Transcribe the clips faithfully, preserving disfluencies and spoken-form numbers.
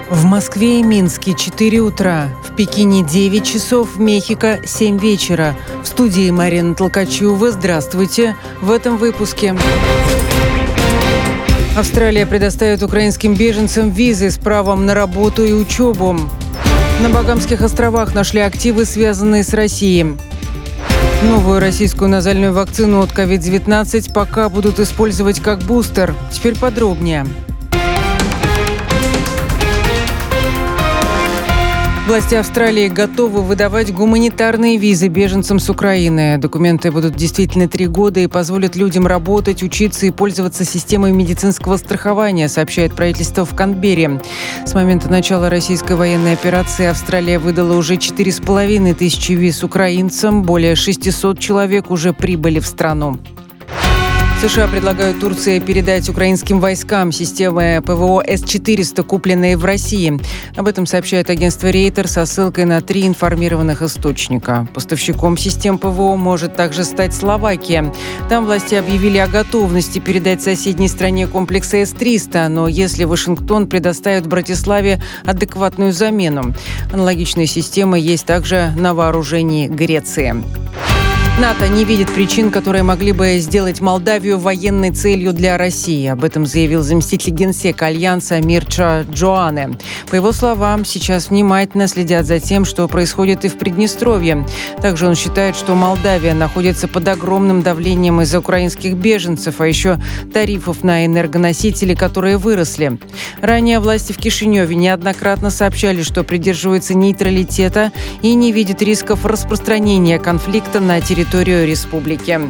В Москве и Минске четыре утра, в Пекине девять часов, в Мехико семь вечера. В студии Марина Толкачева. Здравствуйте. В этом выпуске. Австралия предоставит украинским беженцам визы с правом на работу и учебу. На Багамских островах нашли активы, связанные с Россией. Новую российскую назальную вакцину от ковид девятнадцать пока будут использовать как бустер. Теперь подробнее. Власти Австралии готовы выдавать гуманитарные визы беженцам с Украины. Документы будут действительны три года и позволят людям работать, учиться и пользоваться системой медицинского страхования, сообщает правительство в Канберре. С момента начала российской военной операции Австралия выдала уже четыре с половиной тысячи виз украинцам. Более шестисот человек уже прибыли в страну. США предлагают Турции передать украинским войскам системы ПВО С четыреста, купленные в России. Об этом сообщает агентство Рейтер со ссылкой на три информированных источника. Поставщиком систем ПВО может также стать Словакия. Там власти объявили о готовности передать соседней стране комплекс С триста, но если Вашингтон предоставит Братиславе адекватную замену. Аналогичные системы есть также на вооружении Греции. НАТО не видит причин, которые могли бы сделать Молдавию военной целью для России. Об этом заявил заместитель генсека Альянса Мирча Джоане. По его словам, сейчас внимательно следят за тем, что происходит и в Приднестровье. Также он считает, что Молдавия находится под огромным давлением из-за украинских беженцев, а еще тарифов на энергоносители, которые выросли. Ранее власти в Кишиневе неоднократно сообщали, что придерживаются нейтралитета и не видят рисков распространения конфликта на территорию республики.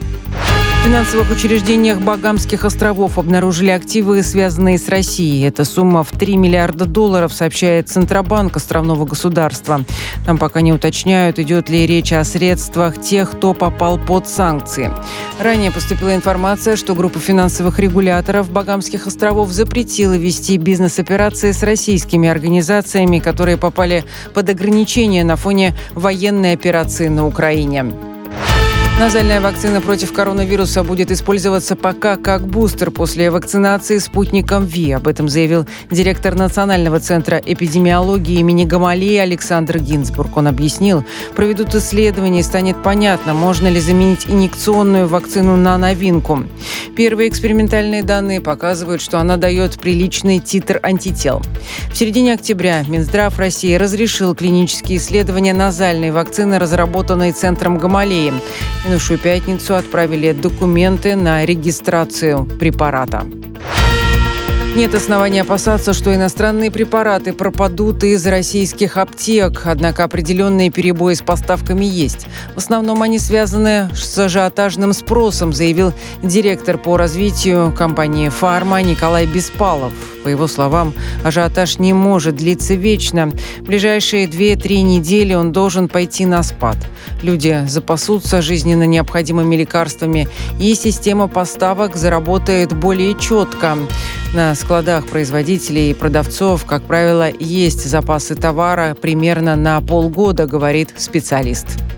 В финансовых учреждениях Багамских островов обнаружили активы, связанные с Россией. Эта сумма в три миллиарда долларов, сообщает Центробанк островного государства. Там пока не уточняют, идет ли речь о средствах тех, кто попал под санкции. Ранее поступила информация, что группа финансовых регуляторов Багамских островов запретила вести бизнес-операции с российскими организациями, которые попали под ограничения на фоне военной операции на Украине. Назальная вакцина против коронавируса будет использоваться пока как бустер после вакцинации спутником Ви. Об этом заявил директор Национального центра эпидемиологии имени Гамалеи Александр Гинзбург. Он объяснил, проведут исследования и станет понятно, можно ли заменить инъекционную вакцину на новинку. Первые экспериментальные данные показывают, что она дает приличный титр антител. В середине октября Минздрав России разрешил клинические исследования назальной вакцины, разработанной Центром Гамалеи. В минувшую пятницу отправили документы на регистрацию препарата. Нет оснований опасаться, что иностранные препараты пропадут из российских аптек. Однако определенные перебои с поставками есть. В основном они связаны с ажиотажным спросом, заявил директор по развитию компании «Фарма» Николай Беспалов. По его словам, ажиотаж не может длиться вечно. В ближайшие две-три недели он должен пойти на спад. Люди запасутся жизненно необходимыми лекарствами, и система поставок заработает более четко. На складах производителей и продавцов, как правило, есть запасы товара примерно на полгода, говорит специалист.